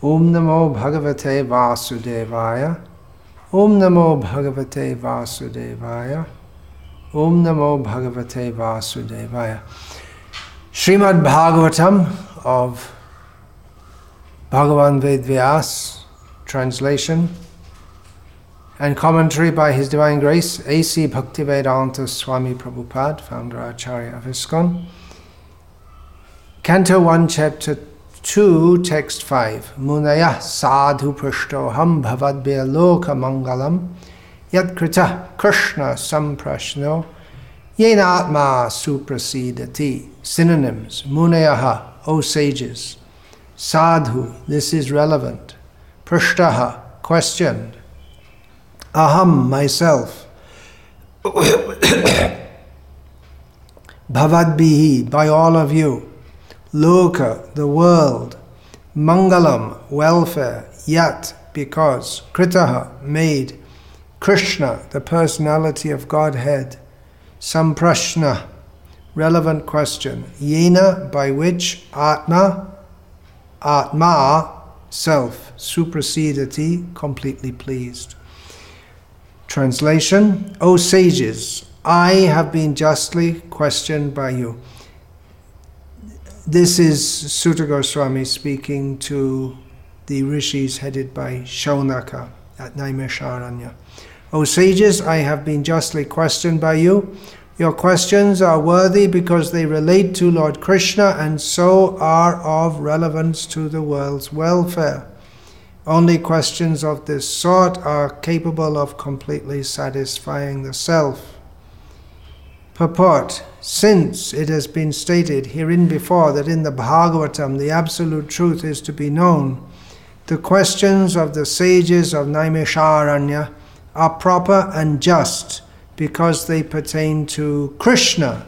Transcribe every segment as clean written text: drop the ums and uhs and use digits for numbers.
Om Namo Bhagavate Vasudevaya. Om Namo Bhagavate Vasudevaya. Om Namo Bhagavate Vasudevaya. Srimad Bhagavatam of Bhagavan Ved Vyas, translation and commentary by His Divine Grace, A.C. Bhaktivedanta Swami Prabhupada, founder Acharya of ISKCON. Canto 1, Chapter 2, Text 5. Munaya sadhu prashtoham bhavadbhya loka mangalam yat krita krishna samprashno yena atma suprasidati. Synonyms. Munayaha, O sages. Sadhu, this is relevant. Prashtaha, questioned. Aham, myself. Bhavadbihi, by all of you. Loka, the world. Mangalam, welfare. Yat, because. Kritaha, made. Krishna, the personality of Godhead. Samprashna, relevant question. Yena, by which. Atma, self. Suprasidati, completely pleased. Translation. O sages, I have been justly questioned by you. This is Sutta Goswami speaking to the rishis headed by Shaunaka at Naimisharanya. O sages, I have been justly questioned by you. Your questions are worthy because they relate to Lord Krishna and so are of relevance to the world's welfare. Only questions of this sort are capable of completely satisfying the self. Purport. Since it has been stated herein before that in the Bhagavatam the absolute truth is to be known, the questions of the sages of Naimisharanya are proper and just because they pertain to Krishna,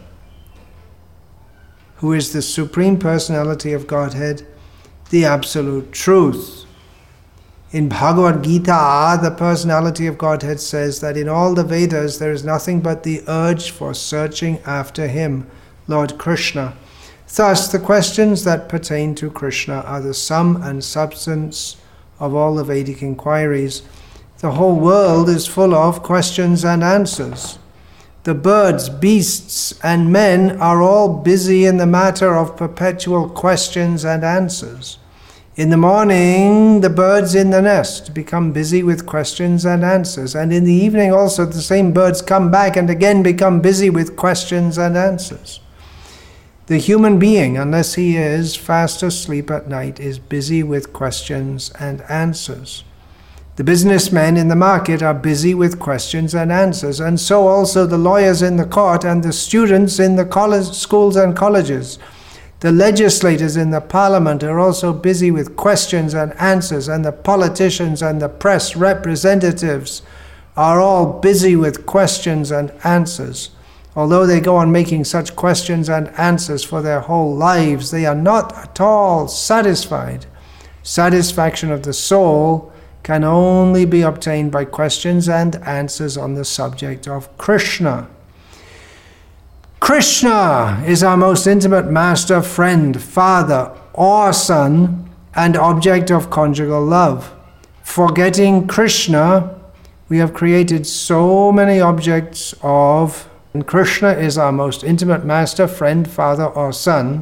who is the Supreme Personality of Godhead, the absolute truth. In Bhagavad Gita, the personality of Godhead says that in all the Vedas there is nothing but the urge for searching after Him, Lord Krishna. Thus, the questions that pertain to Krishna are the sum and substance of all the Vedic inquiries. The whole world is full of questions and answers. The birds, beasts, and men are all busy in the matter of perpetual questions and answers. In the morning, the birds in the nest become busy with questions and answers, and in the evening also the same birds come back and again become busy with questions and answers. The human being, unless he is fast asleep at night, is busy with questions and answers. The businessmen in the market are busy with questions and answers, and so also the lawyers in the court and the students in the schools and colleges. The legislators in the parliament are also busy with questions and answers, and the politicians and the press representatives are all busy with questions and answers. Although they go on making such questions and answers for their whole lives, they are not at all satisfied. Satisfaction of the soul can only be obtained by questions and answers on the subject of Krishna. Krishna is our most intimate master, friend, father, or son, and object of conjugal love. Forgetting Krishna, we have created so many objects of, and Krishna is our most intimate master, friend, father, or son,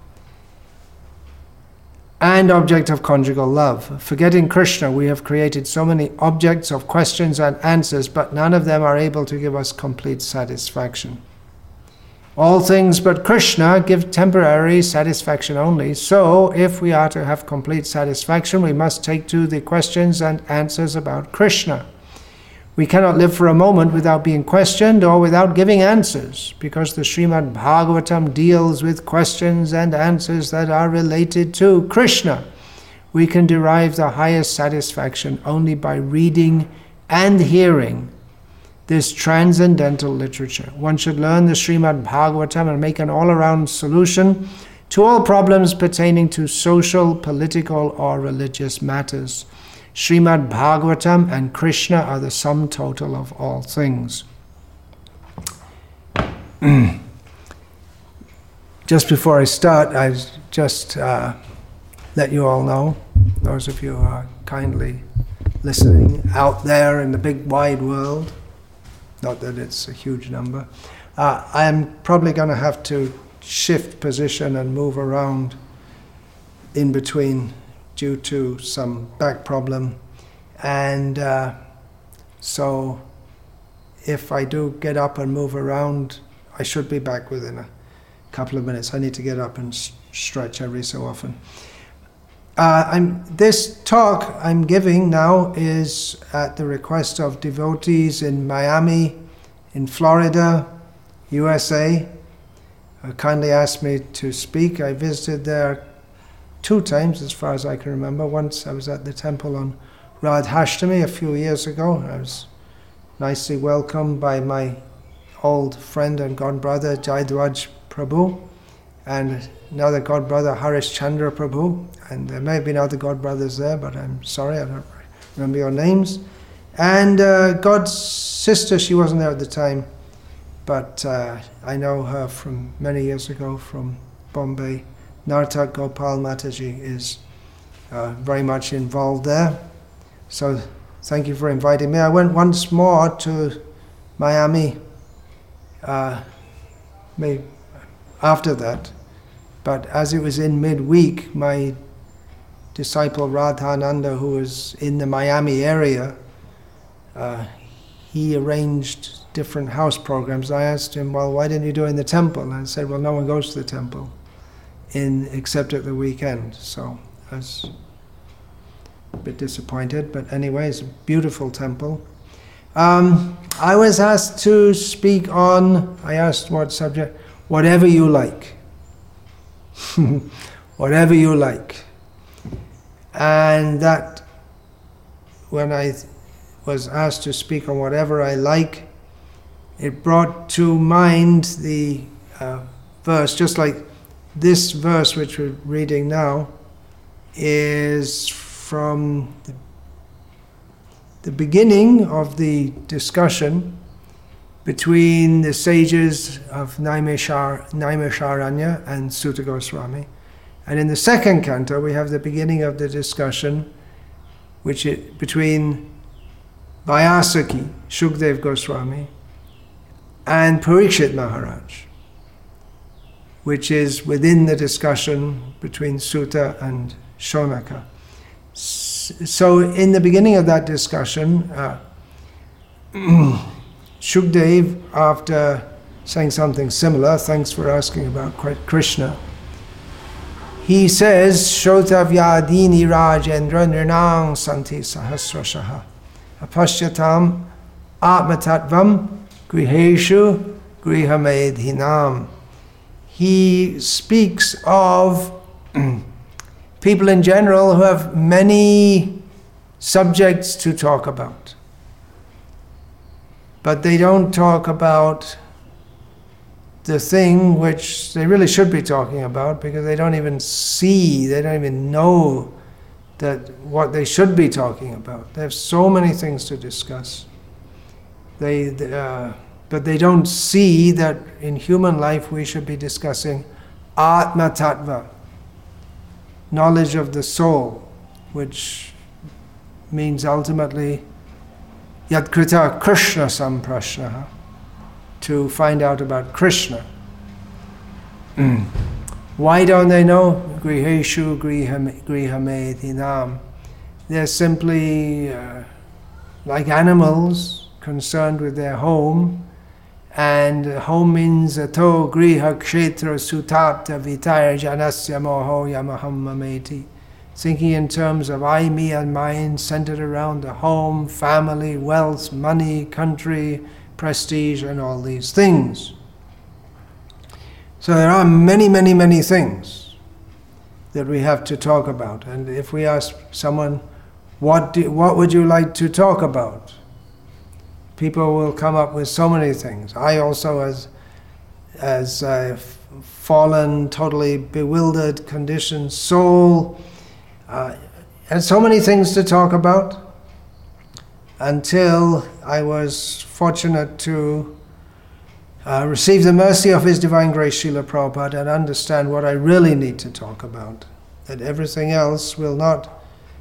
and object of conjugal love. Forgetting Krishna, we have created so many objects of questions and answers, but none of them are able to give us complete satisfaction. All things but Krishna give temporary satisfaction only, so if we are to have complete satisfaction, we must take to the questions and answers about Krishna. We cannot live for a moment without being questioned or without giving answers, because the Srimad Bhagavatam deals with questions and answers that are related to Krishna. We can derive the highest satisfaction only by reading and hearing this transcendental literature. One should learn the Srimad Bhagavatam and make an all-around solution to all problems pertaining to social, political, or religious matters. Srimad Bhagavatam and Krishna are the sum total of all things. Just before I start, I just let you all know those of you who are kindly listening out there in the big wide world, not that it's a huge number. I'm probably going to have to shift position and move around in between due to some back problem, and so if I do get up and move around, I should be back within a couple of minutes. I need to get up and stretch every so often. This talk I'm giving now is at the request of devotees in Miami, in Florida, USA, who kindly asked me to speak. I visited there 2 times, as far as I can remember. Once I was at the temple on Radhashtami a few years ago. I was nicely welcomed by my old friend and godbrother Jaidwaj Prabhu, and another godbrother Harish Chandra Prabhu, and there may have been other godbrothers there, but I'm sorry, I don't remember your names. And God's sister, she wasn't there at the time, but I know her from many years ago from Bombay. Nartak Gopal Mataji is very much involved there. So thank you for inviting me. I went once more to Miami after that, but as it was in midweek, my disciple Radhananda, who was in the Miami area, he arranged different house programs. I asked him, well, why didn't you do it in the temple? And I said, well, no one goes to the temple except at the weekend. So I was a bit disappointed, but anyway, it's a beautiful temple. I was asked to speak on, I asked what subject? Whatever you like. Whatever you like. And that, when I was asked to speak on whatever I like, it brought to mind the verse, just like this verse which we're reading now is from the beginning of the discussion between the sages of Naimisharanya and Sutta Goswami. And in the second canto, we have the beginning of the discussion between Vyasaki, Shukdev Goswami, and Parikshit Maharaj, which is within the discussion between Sutta and Shonaka. So in the beginning of that discussion, Shukdev, after saying something similar, thanks for asking about Krishna, he says, Shrotavyadini Rajendra Nirnang Santi Sahasrashaha Apashyatam Atmatattvam Griheshu Grihamedhinam. He speaks of people in general who have many subjects to talk about. But they don't talk about the thing which they really should be talking about, because they don't even see, they don't even know that what they should be talking about. They have so many things to discuss. But they don't see that in human life we should be discussing Atma Tattva, knowledge of the soul, which means ultimately Yadkrita Krishna Samprashnaha, to find out about Krishna. Why don't they know? Griheshu Grihamedhinam. They're simply like animals concerned with their home, and home means ato griha kshetra sutapta vitaya janasya moho yamaham mameti. Thinking in terms of I, me, and mine, centered around the home, family, wealth, money, country, prestige, and all these things. So there are many, many, many things that we have to talk about. And if we ask someone, what would you like to talk about? People will come up with so many things. I also, as a fallen, totally bewildered, conditioned soul, had so many things to talk about, until I was fortunate to receive the mercy of His Divine Grace Srila Prabhupada and understand what I really need to talk about. That everything else will not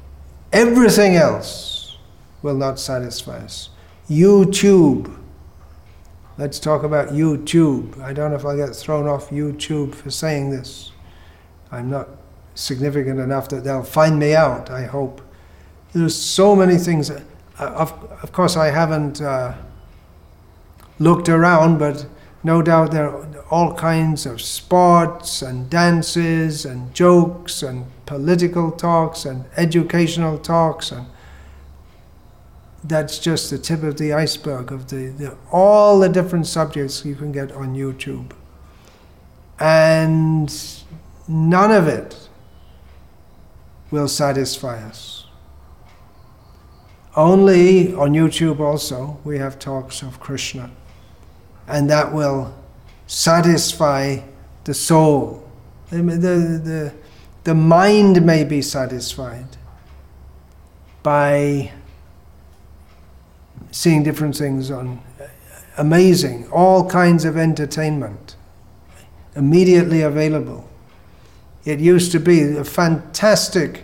Everything else will not satisfy us. YouTube. Let's talk about YouTube. I don't know if I'll get thrown off YouTube for saying this. I'm not significant enough that they'll find me out, I hope. There's so many things. Of course, I haven't looked around, but no doubt there are all kinds of sports and dances and jokes and political talks and educational talks, and that's just the tip of the iceberg of all the different subjects you can get on YouTube. And none of it will satisfy us. Only on YouTube also we have talks of Krishna, and that will satisfy the soul. The mind may be satisfied by seeing different things on amazing, all kinds of entertainment immediately available. It used to be a fantastic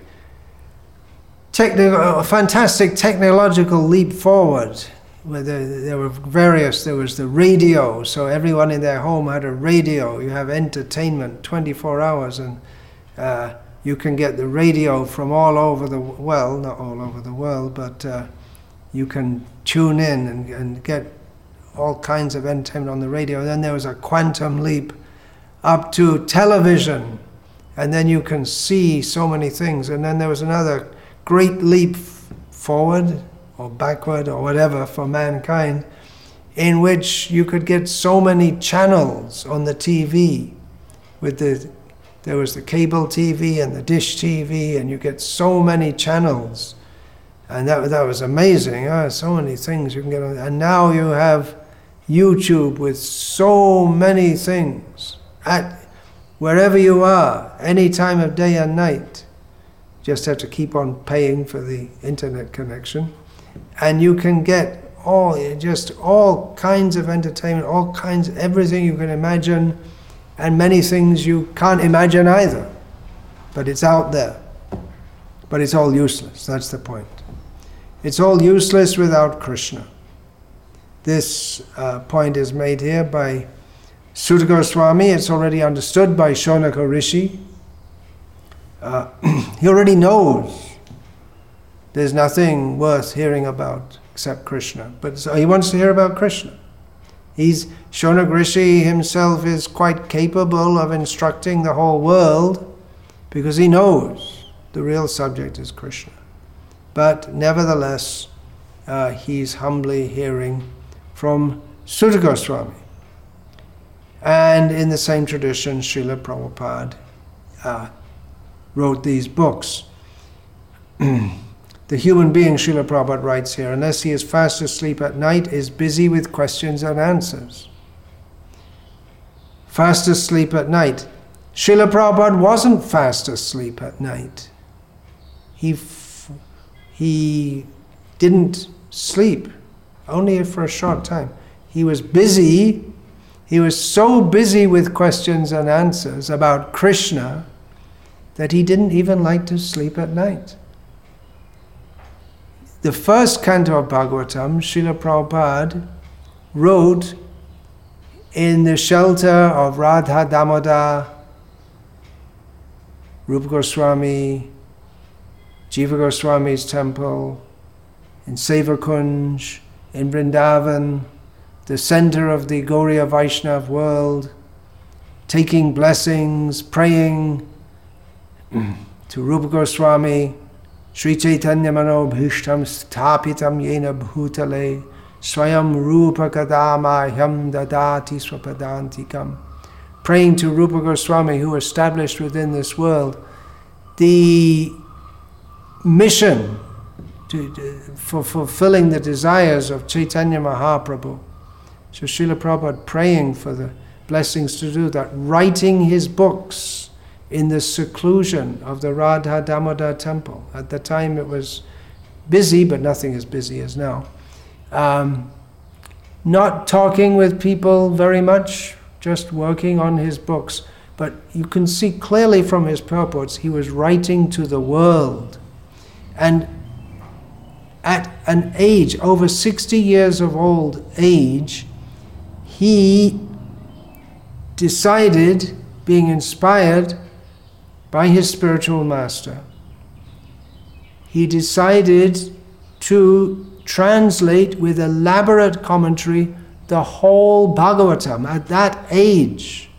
technological leap forward, where there was the radio, so everyone in their home had a radio. You have entertainment 24 hours, and you can get the radio from all over the world, not all over the world, but you can tune in and get all kinds of entertainment on the radio. Then there was a quantum leap up to television, and then you can see so many things. And then there was another great leap forward or backward or whatever for mankind, in which you could get so many channels on the TV. There was the cable TV and the dish TV, and you get so many channels, and that was amazing. So many things you can get on. And now you have YouTube with so many things at wherever you are, any time of day and night. Just have to keep on paying for the internet connection, and you can get all kinds of entertainment, everything you can imagine, and many things you can't imagine either. But it's out there. But it's all useless. That's the point. It's all useless without Krishna. This point is made here by Suta Goswami. It's already understood by Shonaka Rishi. He already knows there's nothing worth hearing about except Krishna. But so he wants to hear about Krishna. Shonaka Rishi himself is quite capable of instructing the whole world, because he knows the real subject is Krishna. But nevertheless, he's humbly hearing from Suta Goswami. And in the same tradition, Srila Prabhupada wrote these books. The human being, Srila Prabhupada writes here, unless he is fast asleep at night, is busy with questions and answers. Fast asleep at night. Srila Prabhupada wasn't fast asleep at night. He didn't sleep, only for a short time. He was busy. He was so busy with questions and answers about Krishna that he didn't even like to sleep at night. The first canto of Bhagavatam, Srila Prabhupada wrote in the shelter of Radha Damodar, Rupa Goswami, Jiva Goswami's temple, in Sevakunj, in Vrindavan, the center of the Gauriya Vaishnav world, taking blessings, praying to Rupa Goswami, Sri Chaitanya Mano Bhishtam Sthapitam Yena Bhutale Swayam Rupa Kadamahyam Dadati Swapadantikam. Praying to Rupa Goswami, who established within this world the mission for fulfilling the desires of Chaitanya Mahaprabhu. So Srila Prabhupada praying for the blessings to do that, writing his books in the seclusion of the Radha Damodar temple. At the time it was busy, but nothing as busy as now. Not talking with people very much, just working on his books. But you can see clearly from his purports, he was writing to the world. And an age, over 60 years of old age, he decided, being inspired by his spiritual master, he decided to translate with elaborate commentary the whole Bhagavatam at that age.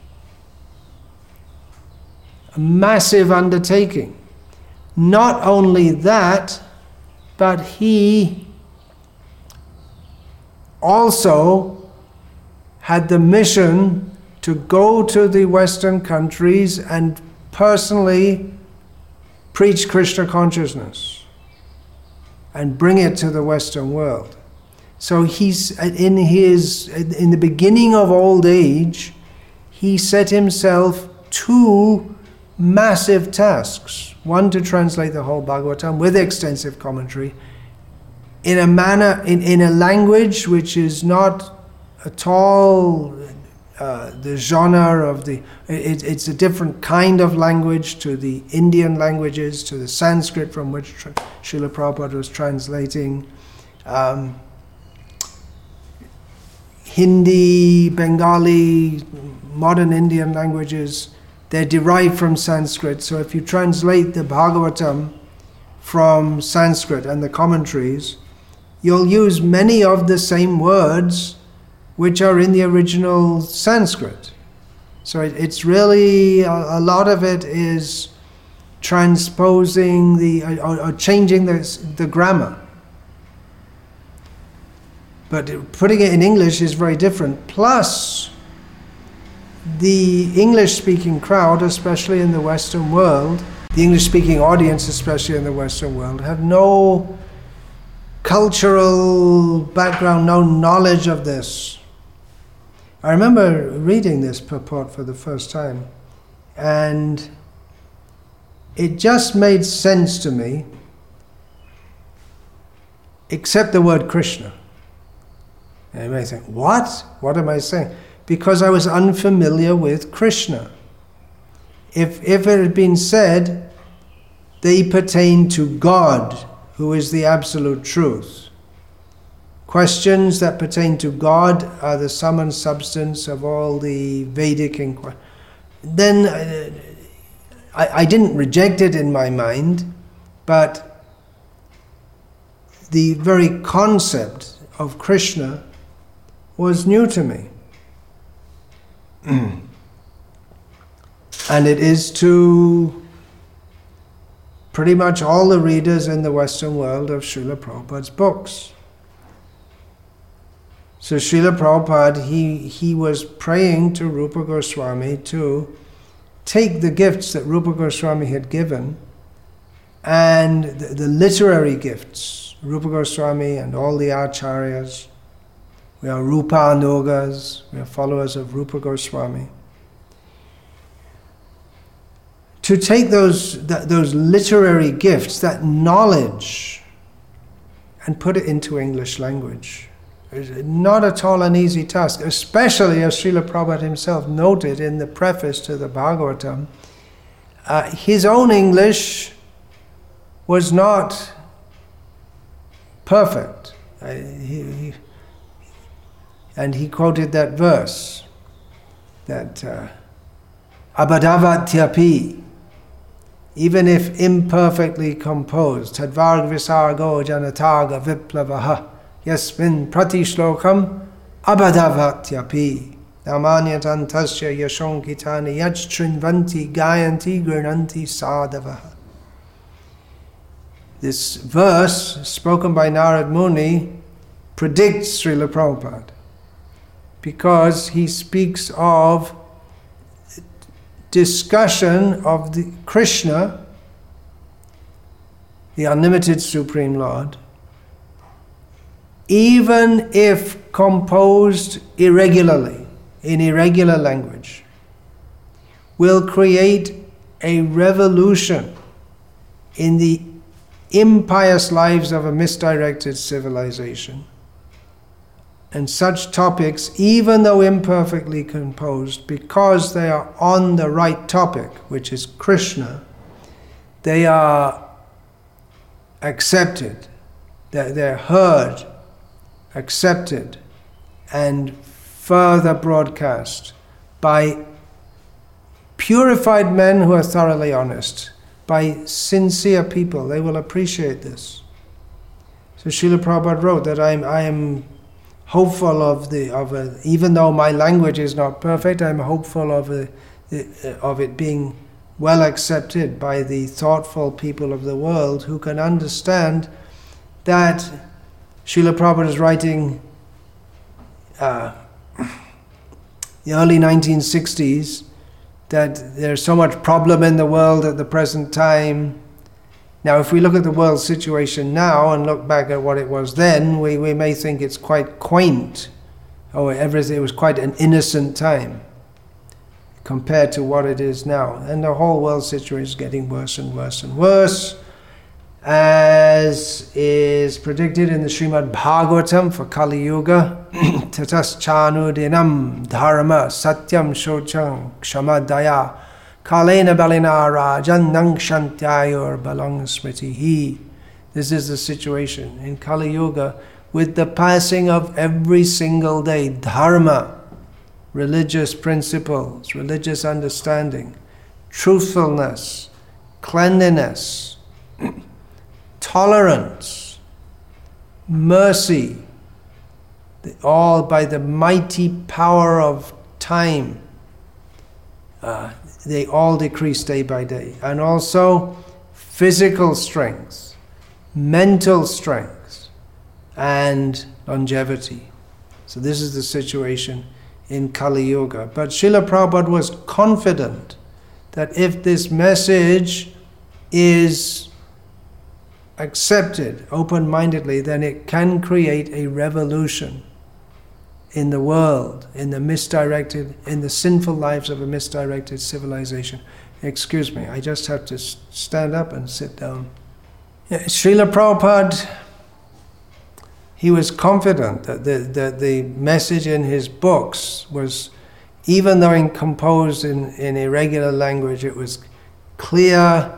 A massive undertaking. Not only that, but he also had the mission to go to the Western countries and personally preach Krishna consciousness and bring it to the Western world. So he's in the beginning of old age, he set himself two massive tasks. One, to translate the whole Bhagavatam with extensive commentary in a manner, in a language which is not at all the genre of the... It's a different kind of language to the Indian languages, to the Sanskrit from which Srila Prabhupada was translating. Hindi, Bengali, modern Indian languages, they're derived from Sanskrit. So if you translate the Bhagavatam from Sanskrit and the commentaries, you'll use many of the same words which are in the original Sanskrit. So it's really, a lot of it is transposing or changing the grammar. But putting it in English is very different. Plus, the English-speaking crowd, especially in the Western world, the English-speaking audience, especially in the Western world, have no cultural background, no knowledge of this. I remember reading this purport for the first time, and it just made sense to me, except the word Krishna. And you may think, what? What am I saying? Because I was unfamiliar with Krishna. If it had been said, they pertain to God, who is the absolute truth. Questions that pertain to God are the sum and substance of all the Vedic inquiry. Then I didn't reject it in my mind, but the very concept of Krishna was new to me. And it is to pretty much all the readers in the Western world of Srila Prabhupada's books. So Srila Prabhupada, he was praying to Rupa Goswami to take the gifts that Rupa Goswami had given and the literary gifts, Rupa Goswami and all the acharyas. We are Rupa Anugas, we are followers of Rupa Goswami. To take those literary gifts, that knowledge, and put it into English language. It's not at all an easy task, especially as Srila Prabhupada himself noted in the preface to the Bhagavatam. His own English was not perfect. And he quoted that verse, that Abhadavatyapi, even if imperfectly composed, Tadvarg Visargo Janataga Viplavaha, Yasmin Pratishlokam Abhadavatyapi, Namanyatan Tasya Yashonkitani Yachtrinvanti Gayanti Grananti Sadavaha. This verse, spoken by Narad Muni, predicts Srila Prabhupada, because he speaks of discussion of the Krishna, the unlimited Supreme Lord, even if composed irregularly, in irregular language, will create a revolution in the impious lives of a misdirected civilization. And such topics, even though imperfectly composed, because they are on the right topic, which is Krishna, they are accepted they're heard, accepted, and further broadcast by purified men who are thoroughly honest, by sincere people. They will appreciate this. So Srila Prabhupada wrote that I am hopeful even though my language is not perfect, I'm hopeful of it being well accepted by the thoughtful people of the world who can understand that Srila Prabhupada is writing the early 1960s, that there's so much problem in the world at the present time. Now, if we look at the world situation now and look back at what it was then, we may think it's quite quaint. It was quite an innocent time compared to what it is now. And the whole world situation is getting worse and worse and worse, as is predicted in the Srimad Bhagavatam for Kali Yuga. Tatas chanu dinam dharma satyam shochang kshamadaya kalena balina rajan nangshantayur balang smritihi. This is the situation in Kali Yuga, with the passing of every single day dharma, religious principles, religious understanding, truthfulness, cleanliness, tolerance, mercy, all by the mighty power of time, they all decrease day by day. And also physical strength, mental strength, and longevity. So this is the situation in Kali Yuga. But Srila Prabhupada was confident that if this message is accepted open-mindedly, then it can create a revolution in the world, in the sinful lives of a misdirected civilization. Excuse me, I just have to stand up and sit down. Srila Prabhupada, he was confident that the message in his books was, even though composed in irregular language, it was clear.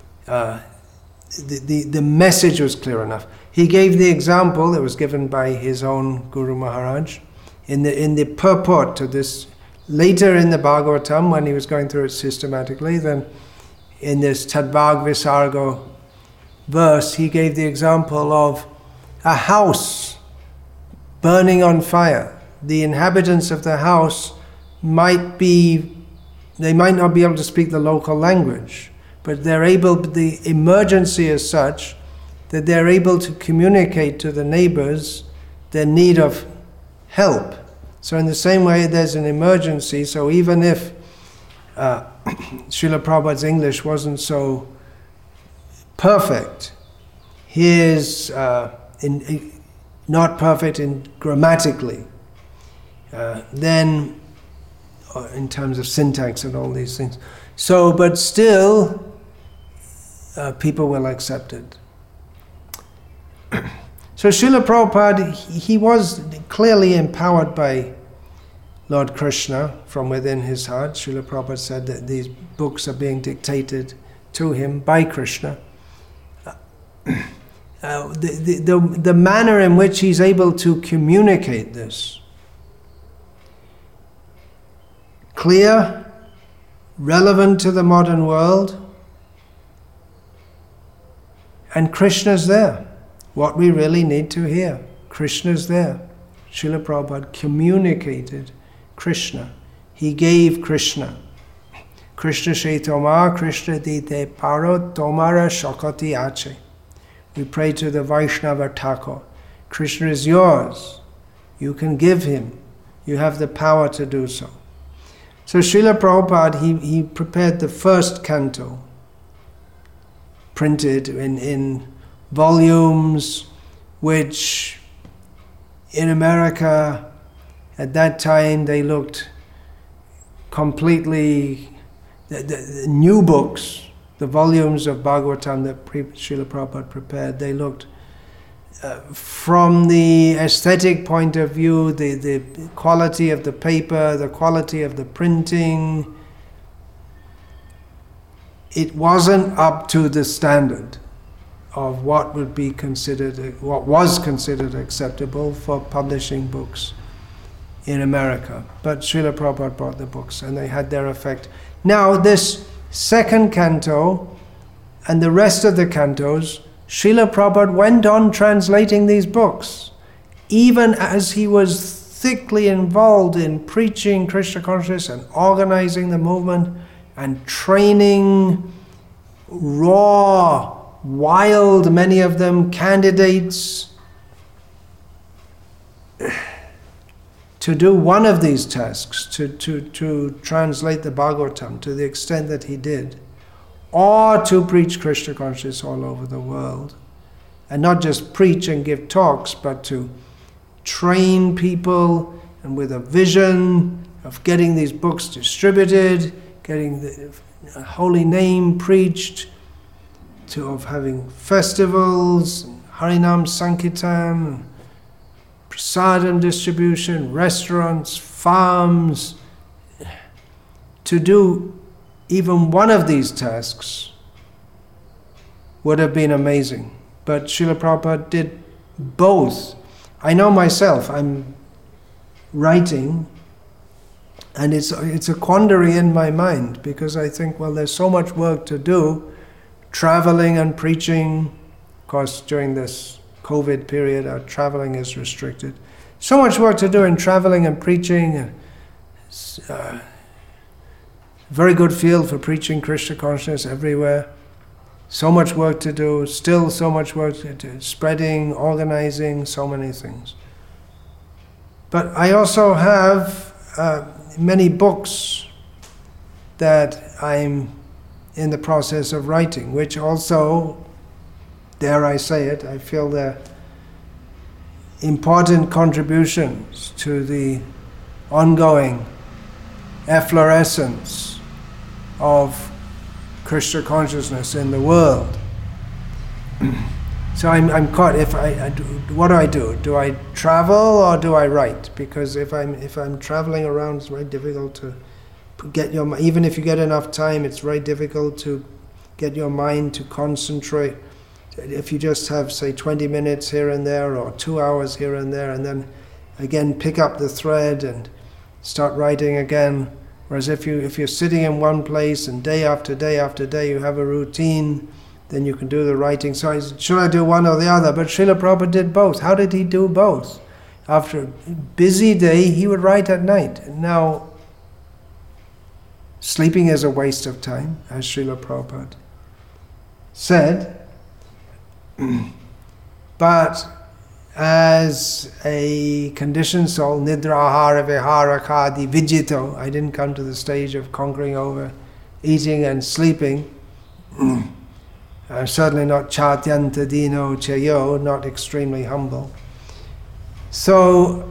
The message was clear enough. He gave the example that was given by his own Guru Maharaj in the purport to this. Later in the Bhagavatam, when he was going through it systematically, then in this Tadvag Visargo verse, he gave the example of a house burning on fire. The inhabitants of the house might not be able to speak the local language, but the emergency is such that they're able to communicate to the neighbors their need of help. So in the same way, there's an emergency, so even if Srila Prabhupada's English wasn't so perfect, he is not perfect grammatically, then in terms of syntax and all these things. So, but still, people will accept it. So Srila Prabhupada, he was clearly empowered by Lord Krishna from within his heart. Srila Prabhupada said that these books are being dictated to him by Krishna. The manner in which he's able to communicate this, clear, relevant to the modern world, and Krishna's there. What we really need to hear, Krishna's there. Srila Prabhupada communicated Krishna. He gave Krishna. Krishna Shri Tomar, Krishna Dite Paro, Tomara Shakati Ache. We pray to the Vaishnava Thakur. Krishna is yours. You can give him. You have the power to do so. So Srila Prabhupada, he prepared the first canto, printed in volumes, which in America at that time they looked completely, the new books, the volumes of Bhagavatam that Srila Prabhupada prepared, they looked from the aesthetic point of view, the quality of the paper, the quality of the printing, it wasn't up to the standard of what was considered acceptable for publishing books in America. But Srila Prabhupada bought the books and they had their effect. Now this second canto and the rest of the cantos, Srila Prabhupada went on translating these books, even as he was thickly involved in preaching Krishna consciousness and organizing the movement and training raw, wild, many of them, candidates to do one of these tasks, to translate the Bhagavatam to the extent that he did, or to preach Krishna consciousness all over the world. And not just preach and give talks, but to train people and with a vision of getting these books distributed, getting the holy name preached, of having festivals, Harinam Sankirtan, prasadam distribution, restaurants, farms. To do even one of these tasks would have been amazing. But Srila Prabhupada did both. I know myself, I'm writing, and it's a quandary in my mind, because I think, well, there's so much work to do, traveling and preaching. Of course, during this COVID period, our traveling is restricted. So much work to do in traveling and preaching. Very good field for preaching Krishna consciousness everywhere. So much work to do, still so much work to do, spreading, organizing, so many things. But I also have many books that I'm in the process of writing, which also, dare I say it, I feel they're important contributions to the ongoing efflorescence of Krishna consciousness in the world. So I'm caught. What do I do? Do I travel or do I write? Because if I'm traveling around, it's very difficult to get your, even if you get enough time, it's very difficult to get your mind to concentrate. If you just have, say, 20 minutes here and there, or 2 hours here and there, and then again pick up the thread and start writing again. Whereas if you're sitting in one place and day after day after day you have a routine, then you can do the writing. So should I do one or the other? But Srila Prabhupada did both. How did he do both? After a busy day, he would write at night. Now, sleeping is a waste of time, as Srila Prabhupada said. But as a conditioned soul, nidra ahara vihara kadi vijito, I didn't come to the stage of conquering over eating and sleeping. I'm certainly not chatyanta dino chayo, not extremely humble. So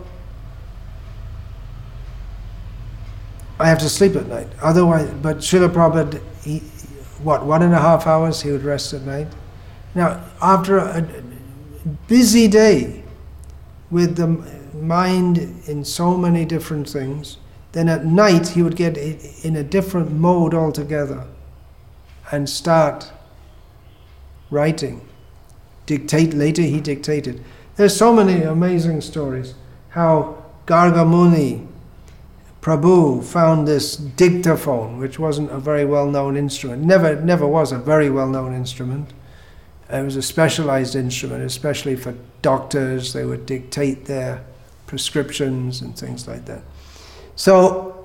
I have to sleep at night. Otherwise, but Srila Prabhupada, 1.5 hours he would rest at night. Now, after a busy day with the mind in so many different things, then at night he would get in a different mode altogether and start writing. Later he dictated. There's so many amazing stories. How Garga Muni Prabhu found this dictaphone, which wasn't a very well-known instrument. Never was a very well-known instrument. It was a specialized instrument, especially for doctors. They would dictate their prescriptions and things like that. So,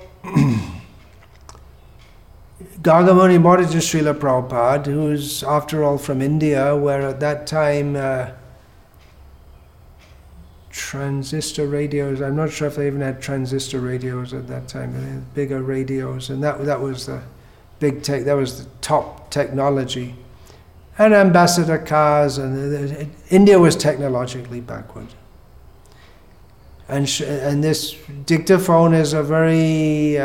Garga Muni brought it to Srila Prabhupada, who's after all from India, where at that time transistor radios, I'm not sure if they even had transistor radios at that time, but they had bigger radios, and that was the big tech, that was the top technology. And ambassador cars, and India was technologically backward. And this dictaphone is a very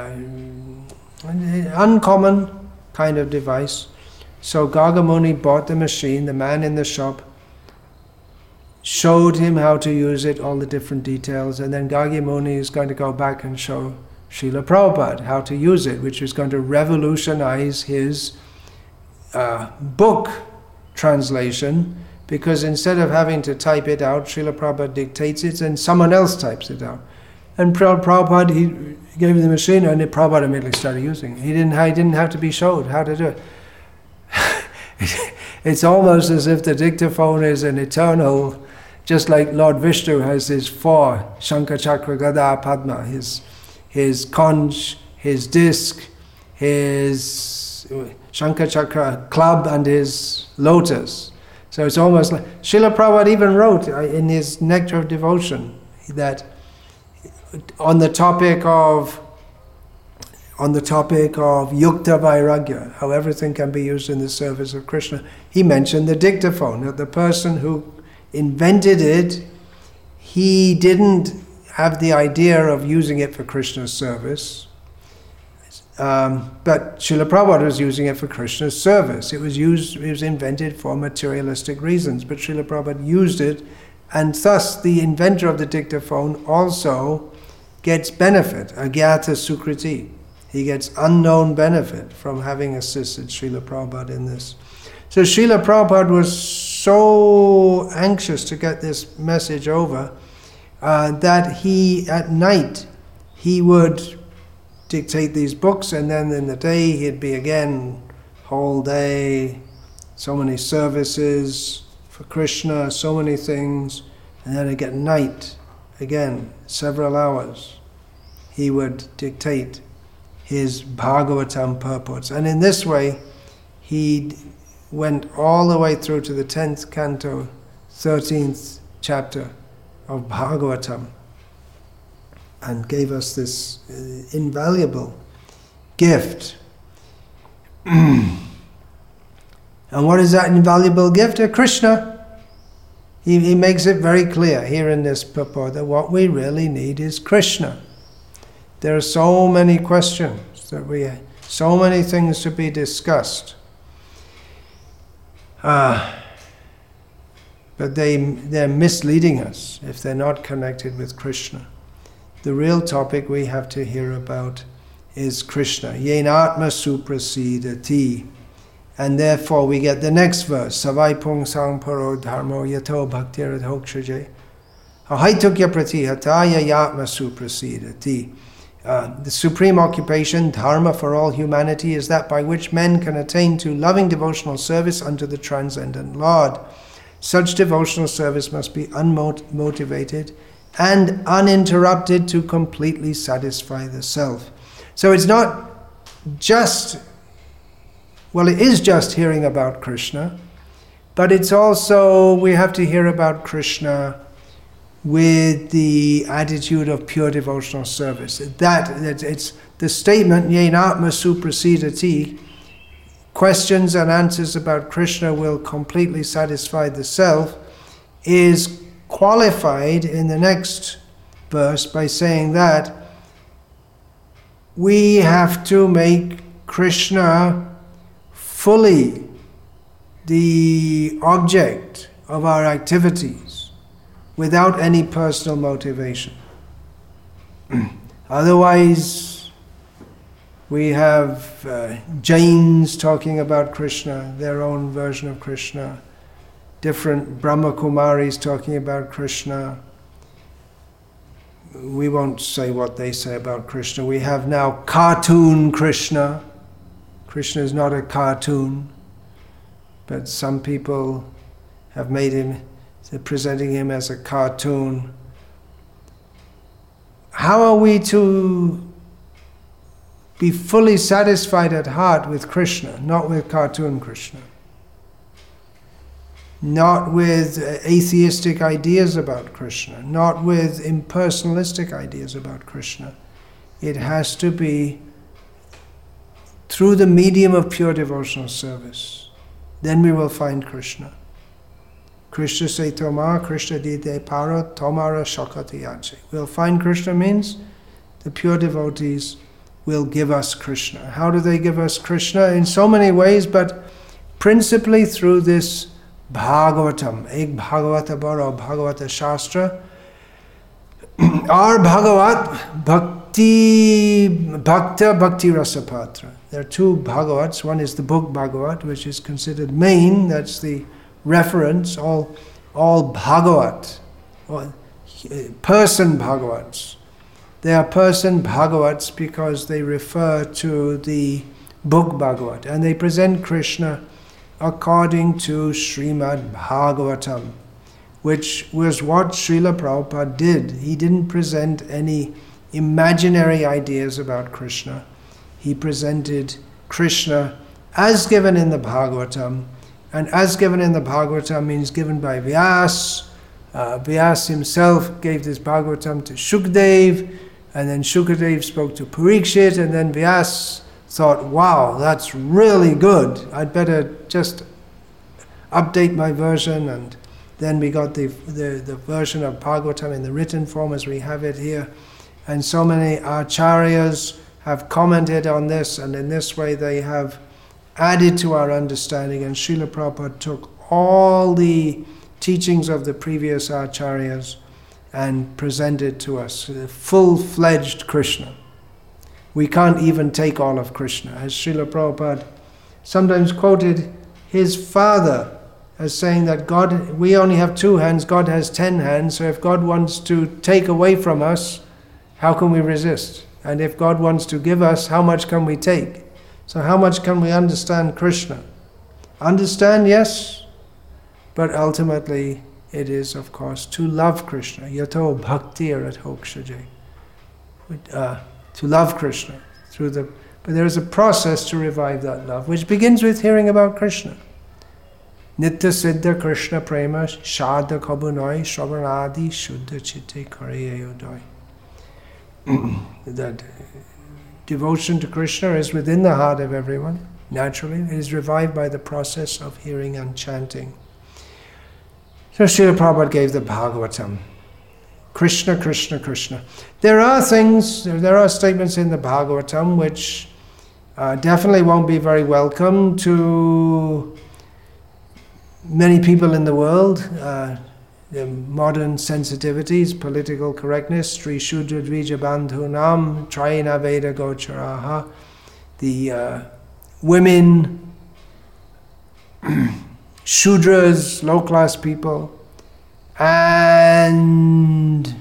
uncommon kind of device. So Garga Muni bought the machine, the man in the shop showed him how to use it, all the different details, and then Garga Muni is going to go back and show Srila Prabhupada how to use it, which is going to revolutionize his book translation, because instead of having to type it out, Srila Prabhupada dictates it and someone else types it out. And Prabhupada, he gave him the machine and Prabhupada immediately started using it. He didn't have to be showed how to do it. It's almost as if the dictaphone is an eternal, just like Lord Vishnu has his 4, Shankha Chakra Gada Padma, his conch, his disc, his Shankha Chakra club and his lotus. So it's almost like, Srila Prabhupada even wrote in his Nectar of Devotion that on the topic of Yukta Vairagya, how everything can be used in the service of Krishna, he mentioned the dictaphone, that the person who invented it, he didn't have the idea of using it for Krishna's service, but Srila Prabhupada was using it for Krishna's service. It was invented for materialistic reasons, but Srila Prabhupada used it, and thus the inventor of the dictaphone also gets benefit, agyata sukriti. He gets unknown benefit from having assisted Srila Prabhupada in this. So Srila Prabhupada was so anxious to get this message over that he, at night, he would dictate these books, and then in the day he'd be again, whole day, so many services for Krishna, so many things, and then again at night, again, several hours, he would dictate his Bhagavatam purports. And in this way, he went all the way through to the 10th canto, 13th chapter of Bhagavatam, and gave us this invaluable gift. And what is that invaluable gift? Krishna. He makes it very clear here in this purport that what we really need is Krishna. There are so many questions so many things to be discussed. But they're misleading us if they're not connected with Krishna. The real topic we have to hear about is Krishna. Yenatma suprasidati. And therefore we get the next verse. Savai pung sang paro dharmo yato bhaktiradhokshaje. Ahaitukya pratihataya yatma suprasidati. The supreme occupation, dharma for all humanity, is that by which men can attain to loving devotional service unto the transcendent Lord. Such devotional service must be unmotivated and uninterrupted to completely satisfy the self. So it's not just, well, it is just hearing about Krishna, but it's also, we have to hear about Krishna with the attitude of pure devotional service. That it's the statement, Yenatma suprasidati, questions and answers about Krishna will completely satisfy the self, is qualified in the next verse by saying that we have to make Krishna fully the object of our activities without any personal motivation. Otherwise, we have Jains talking about Krishna, their own version of Krishna, different Brahma Kumaris talking about Krishna. We won't say what they say about Krishna. We have now cartoon Krishna. Krishna is not a cartoon, but some people have made him, they're presenting him as a cartoon. How are we to be fully satisfied at heart with Krishna, not with cartoon Krishna? Not with atheistic ideas about Krishna, not with impersonalistic ideas about Krishna. It has to be through the medium of pure devotional service. Then we will find Krishna. Krishna se toma, Krishna dite para, tomara shakati yache. We'll find Krishna means the pure devotees will give us Krishna. How do they give us Krishna? In so many ways, but principally through this Bhagavatam, Ek Bhagavata Bara, Bhagavata Shastra. Our Bhagavat Bhakta Bhakti Rasapatra. There are two Bhagavats. One is the book Bhagavat, which is considered main, that's the reference, all Bhagavat, or person Bhagavats. They are person Bhagavats because they refer to the book Bhagavat, and they present Krishna according to Srimad Bhagavatam, which was what Srila Prabhupada did. He didn't present any imaginary ideas about Krishna. He presented Krishna as given in the Bhagavatam, and as given in the Bhagavatam means given by Vyas. Vyas himself gave this Bhagavatam to Shukdev, and then Shukadev spoke to Parikshit, and then Vyas thought, wow, that's really good. I'd better just update my version, and then we got the version of Bhagavatam in the written form as we have it here. And so many acharyas have commented on this, and in this way they have added to our understanding, and Srila Prabhupada took all the teachings of the previous acharyas and presented to us a full-fledged Krishna. We can't even take all of Krishna. As Srila Prabhupada sometimes quoted his father as saying that God, we only have 2 hands, God has 10 hands, so if God wants to take away from us, how can we resist? And if God wants to give us, how much can we take? So how much can we understand Krishna? Understand, yes, but ultimately it is, of course, to love Krishna. Yato bhakti arathokshaje. To love Krishna. But there is a process to revive that love, which begins with hearing about Krishna. Nitya siddha Krishna prema shadha kabunoi shravanadi shuddha chitte kareyayodoi. That devotion to Krishna is within the heart of everyone, naturally. It is revived by the process of hearing and chanting. So Srila Prabhupada gave the Bhagavatam. Krishna, Krishna, Krishna. There are statements in the Bhagavatam which definitely won't be very welcome to many people in the world. The modern sensitivities, political correctness, Sri Shudra Dvija Bandhunam, Trayena Veda Gocharaha, the women, Shudras, low-class people, and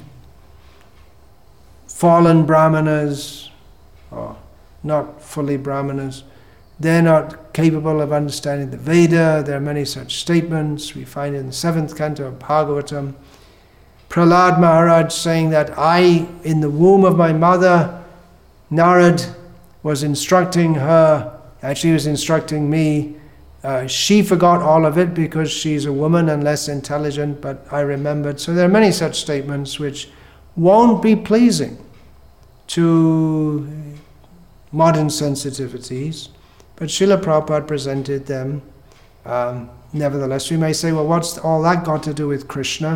fallen Brahmanas, or not fully Brahmanas. They're not capable of understanding the Veda. There are many such statements. We find in the 7th canto of Bhagavatam, Prahlad Maharaj saying that in the womb of my mother, Narad was instructing her, actually was instructing me. She forgot all of it because she's a woman and less intelligent, but I remembered. So there are many such statements which won't be pleasing to modern sensitivities. But Srila Prabhupada presented them. Nevertheless, we may say, well, what's all that got to do with Krishna?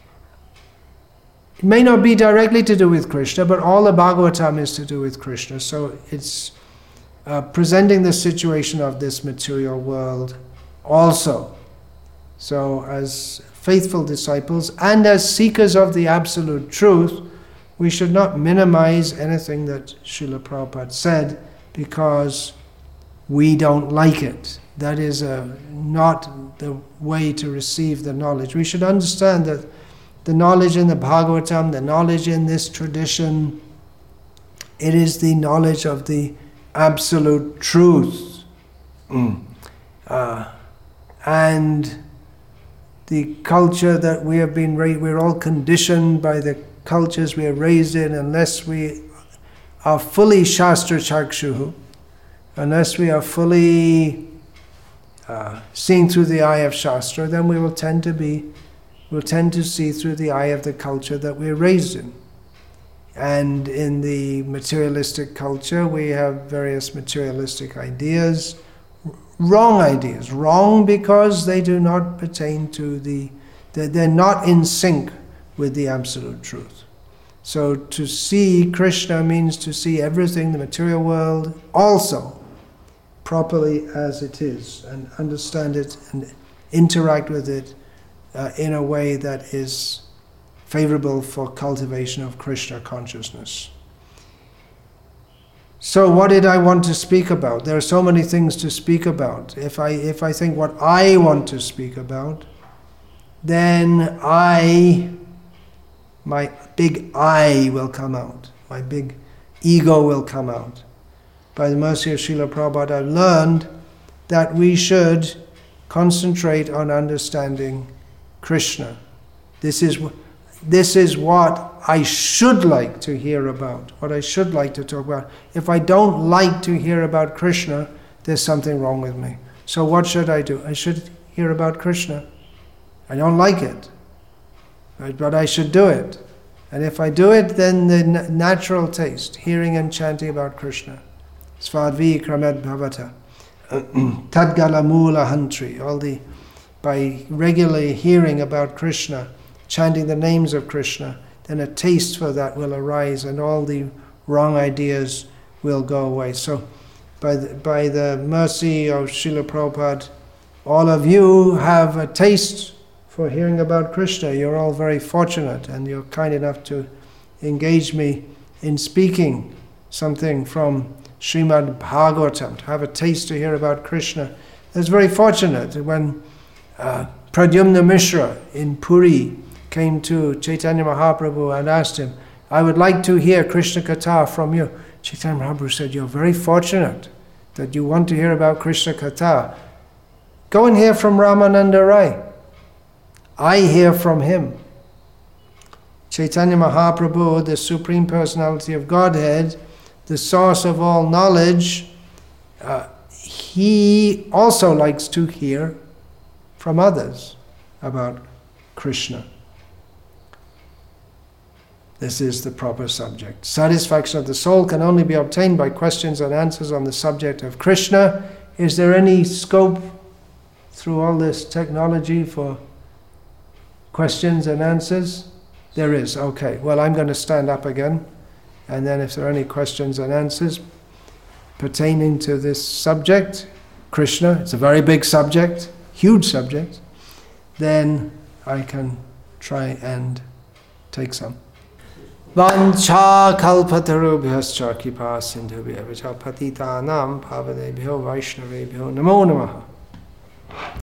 It may not be directly to do with Krishna, but all the Bhagavatam is to do with Krishna. So it's presenting the situation of this material world also. So as faithful disciples and as seekers of the absolute truth, we should not minimize anything that Srila Prabhupada said because we don't like it. That is not the way to receive the knowledge. We should understand that the knowledge in the Bhagavatam, the knowledge in this tradition, it is the knowledge of the absolute truth. And the culture that we have been raised, we're all conditioned by the cultures we are raised in, unless we are fully Shastra Chakshuhu, unless we are fully seeing through the eye of Shastra, then we will tend to see through the eye of the culture that we're raised in. And in the materialistic culture, we have various materialistic ideas, wrong because they do not pertain to they're not in sync with the absolute truth. So to see Krishna means to see everything, the material world, also properly as it is, and understand it and interact with it in a way that is favorable for cultivation of Krishna consciousness. So what did I want to speak about? There are so many things to speak about. If I think what I want to speak about, then my big I will come out. My big ego will come out. By the mercy of Srila Prabhupada, I've learned that we should concentrate on understanding Krishna. This is what I should like to hear about, what I should like to talk about. If I don't like to hear about Krishna, there's something wrong with me. So what should I do? I should hear about Krishna. I don't like it, right? But I should do it. And if I do it, then the natural taste, hearing and chanting about Krishna. Svadvi kramed bhavata. Tadgala mula hantri. By regularly hearing about Krishna, chanting the names of Krishna, then a taste for that will arise and all the wrong ideas will go away. So by the mercy of Srila Prabhupada, all of you have a taste for hearing about Krishna. You're all very fortunate and you're kind enough to engage me in speaking something from Srimad Bhagavatam, to have a taste to hear about Krishna. It's very fortunate. When Pradyumna Mishra in Puri came to Chaitanya Mahaprabhu and asked him, I would like to hear Krishna Katha from you. Chaitanya Mahaprabhu said, you're very fortunate that you want to hear about Krishna Katha. Go and hear from Ramananda Rai. I hear from him. Chaitanya Mahaprabhu, the Supreme Personality of Godhead, the source of all knowledge, he also likes to hear from others about Krishna. This is the proper subject. Satisfaction of the soul can only be obtained by questions and answers on the subject of Krishna. Is there any scope through all this technology for questions and answers? There is. Okay. Well, I'm going to stand up again. And then if there are any questions and answers pertaining to this subject, Krishna, it's a very big subject, huge subject, then I can try and take some. Vancha kalpatarubhyascha kripa sindhubhya patitanam pavanebhyo vaishnavebhyo namo namaha.